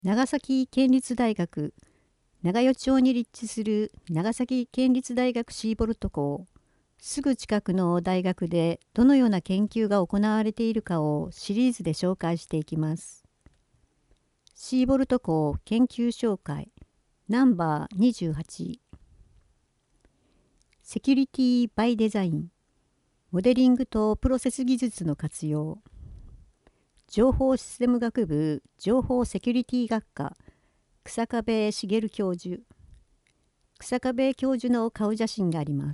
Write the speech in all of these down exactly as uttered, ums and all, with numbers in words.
長崎県立大学長与町に立地する長崎県立大学シーボルト校、すぐ近くの大学でどのような研究が行われているかをシリーズで紹介していきます。シーボルト校研究紹介ナンバーにじゅうはち、セキュリティバイデザイン、モデリングとプロセス技術の活用。情報システム学部情報セキュリティ学科草壁茂教授。草壁教授の顔写真があります。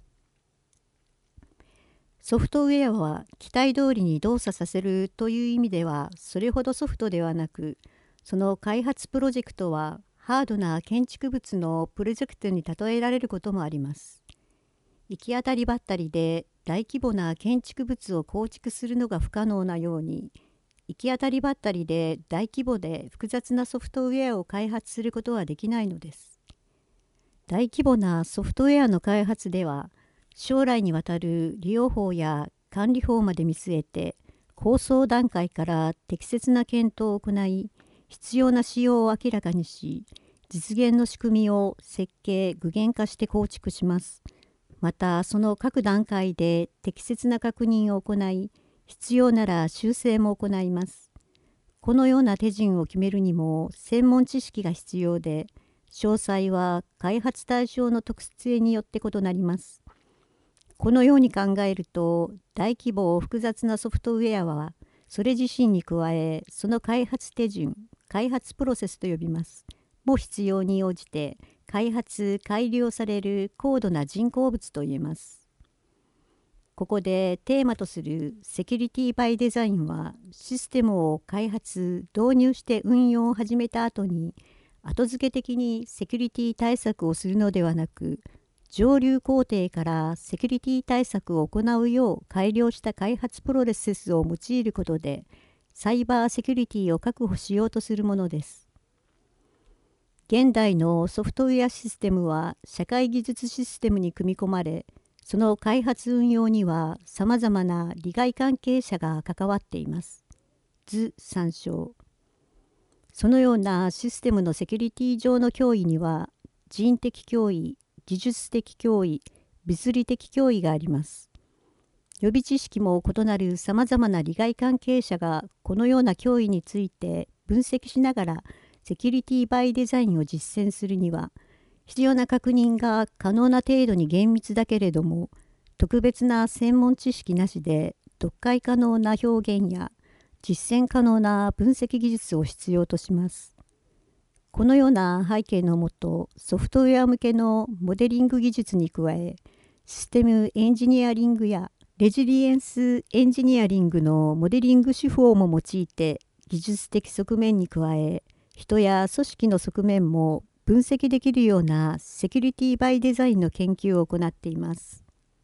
ソフトウェアは期待通りに動作させるという意味ではそれほどソフトではなく、その開発プロジェクトはハードな建築物のプロジェクトに例えられることもあります。行き当たりばったりで大規模な建築物を構築するのが不可能なように、行き当たりばったりで大規模で複雑なソフトウェアを開発することはできないのです。大規模なソフトウェアの開発では、将来にわたる利用法や管理法まで見据えて、構想段階から適切な検討を行い、必要な仕様を明らかにし、実現の仕組みを設計・具現化して構築します。また、その各段階で適切な確認を行い、必要なら修正も行います。このような手順を決めるにも専門知識が必要で、詳細は開発対象の特性によって異なります。このように考えると、大規模複雑なソフトウェアは、それ自身に加え、その開発手順、開発プロセスと呼びます。も必要に応じて、開発・改良される高度な人工物と言えます。ここでテーマとするセキュリティバイデザインは、システムを開発・導入して運用を始めた後に、後付け的にセキュリティ対策をするのではなく、上流工程からセキュリティ対策を行うよう改良した開発プロセスを用いることで、サイバーセキュリティを確保しようとするものです。現代のソフトウェアシステムは社会技術システムに組み込まれ、その開発運用にはさまざまな利害関係者が関わっています。図参照。そのようなシステムのセキュリティ上の脅威には、人的脅威、技術的脅威、物理的脅威があります。予備知識も異なるさまざまな利害関係者がこのような脅威について分析しながらセキュリティバイデザインを実践するには、必要な確認が可能な程度に厳密だけれども、特別な専門知識なしで読解可能な表現や実践可能な分析技術を必要とします。このような背景のもと、ソフトウェア向けのモデリング技術に加え、システムエンジニアリングやレジリエンスエンジニアリングのモデリング手法も用いて、技術的側面に加え、人や組織の側面も分析できるようなセキュリティバイデザインの研究を行っています。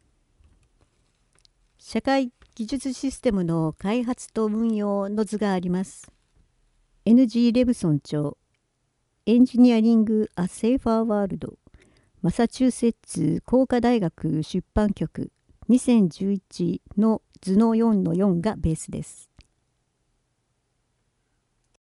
社会技術システムの開発と運用の図があります。エヌジー レブソン著、エンジニアリング・ア・セーファー・ワールド、マサチューセッツ工科大学出版局にせんじゅういちの図のよんのよんがベースです。